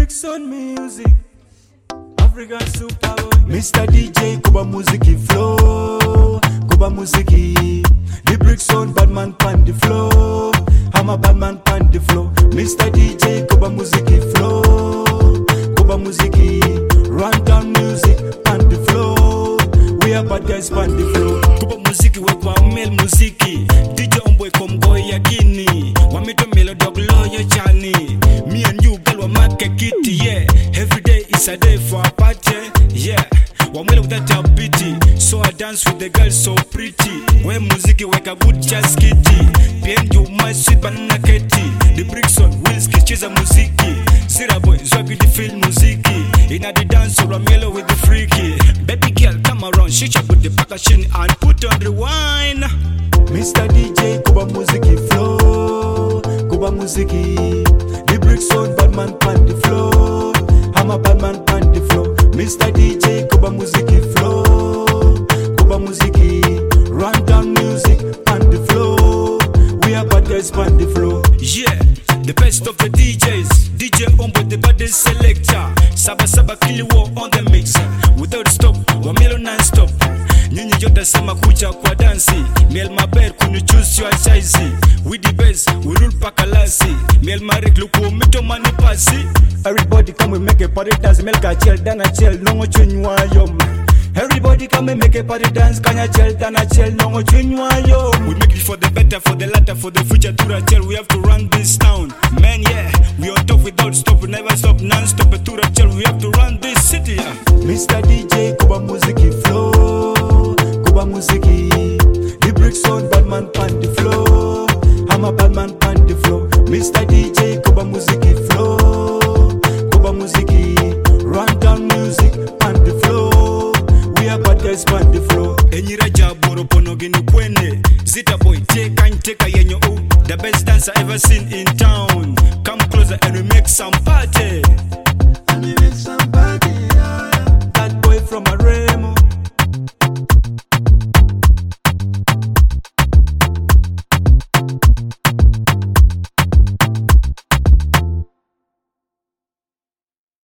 Brixton music, African superboy. Mr. DJ, Kuba Musiki flow, Kuba Musiki. The Brixton badman pan the flow, I'm a badman pan the flow. Mr. DJ, Kuba Musiki flow, Kuba Musiki. Run down music pan the flow, we are bad guys pan the flow. Kuba Musiki wekwa mel musiki, DJ Omboy komboy ya Guinea. Wamito melodog lawyer chani. Me and you girl wa make kitty, yeah. Every day is a day for a party, yeah. Wamwele without a pity, so I dance with the girls so pretty. When musiki weka good just kitty, PM you my sweet banana kitty. The Brixton wheels kicheza musiki. Zira boy zwagi the feel musiki. Inna the dance or Ramelo with the freaky. Baby girl come around, shake up with the percussion and put on rewind. Mr. DJ Kuba Musiki flow, Kuba Musiki. The Brixton badman pan the flow, I'm a badman pan the flow. Mr. DJ Kuba Musiki flow, Kuba Musiki. Run down music pan the flow, we are bad guys pan the flow. Yeah, the best of the DJs, DJ Ombo the baddest selector. Saba Saba Kiliwo on the mixer, without stop, Wamelo non-stop. Nyinyi yote sema kucha kwa dansi. Miel maber kunu choose your size. We the best, we rule pakalasi. Miel marek luku mito mani pasi. Everybody come we make a party dance. Miel ka chill, dana chill, nongo chunywa yom. Everybody come and make a party dance. Kanya chill, dana chill, nongo chunywa yom. We make it for the better, for the latter, for the future. Tura chill, we have to run this town. Man, yeah, we on top without stop. We never stop, non-stop. Tura chill, we have to run this city, yeah. Mr. DJ Kuba Musiki flow, Kuba Musiki. The Brixton badman pan the flow, I'm a badman pan the flow. Mr. DJ Kuba Musiki flow, Kuba Musiki. Run down music pan the flow, we are bad guys pan the flow. Enyira jaboro ponogini kwene, Zita boy take yenyo o. The best dancer ever seen in town. Come closer and we make some party.